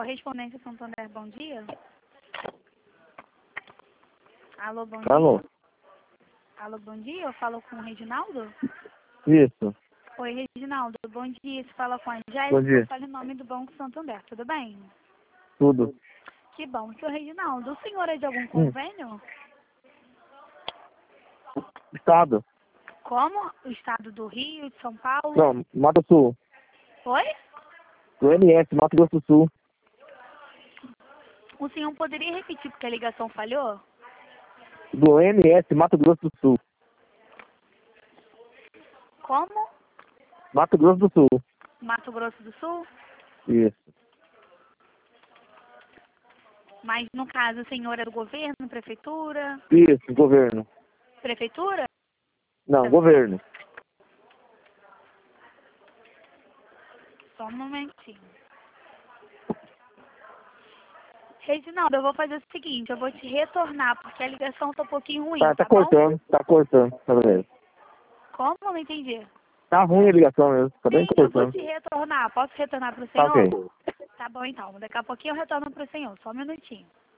Correspondência Santander, bom dia. Alô, bom Alô? dia. Alô, bom dia. Eu falo com o Reginaldo? Isso. Oi, Reginaldo. Bom dia. Você fala com a Jéssica. Bom dia. Eu falo em nome do Banco Santander. Tudo bem? Tudo. Que bom. Seu Reginaldo, o senhor é de algum convênio? Estado. Como? O estado do Rio, de São Paulo? Não, Mato Sul. Oi? Do MS, Mato Grosso do Sul. O senhor poderia repetir porque a ligação falhou? Do MS, Mato Grosso do Sul. Como? Mato Grosso do Sul. Mato Grosso do Sul? Isso. Mas, no caso, o senhor é do governo, prefeitura? Isso, governo. Prefeitura? Não, governo. Só um momentinho. Reginaldo, eu vou fazer o seguinte, eu vou te retornar, porque a ligação tá um pouquinho ruim, Tá tá bom? cortando, tá cortando. Tá beleza. Como? Não entendi. Tá ruim a ligação mesmo, tá bem Sim, eu vou cortando. te retornar. Posso retornar pro Tá senhor? ok. Tá bom, então. Daqui a pouquinho eu retorno pro senhor. Só um minutinho.